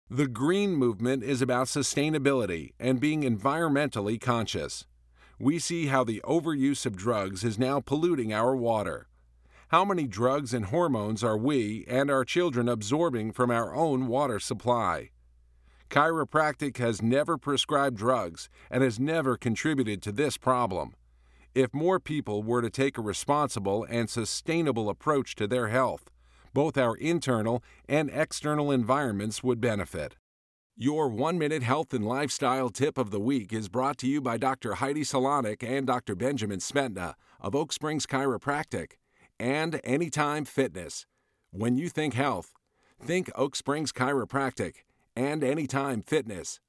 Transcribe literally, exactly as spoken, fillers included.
The green movement is about sustainability and being environmentally conscious. We see how the overuse of drugs is now polluting our water. How many drugs and hormones are we and our children absorbing from our own water supply? Chiropractic has never prescribed drugs and has never contributed to this problem. If more people were to take a responsible and sustainable approach to their health, both our internal and external environments would benefit. Your one-minute health and lifestyle tip of the week is brought to you by Doctor Heidi Solanik and Doctor Benjamin Smetna of Oak Springs Chiropractic and Anytime Fitness. When you think health, think Oak Springs Chiropractic and Anytime Fitness.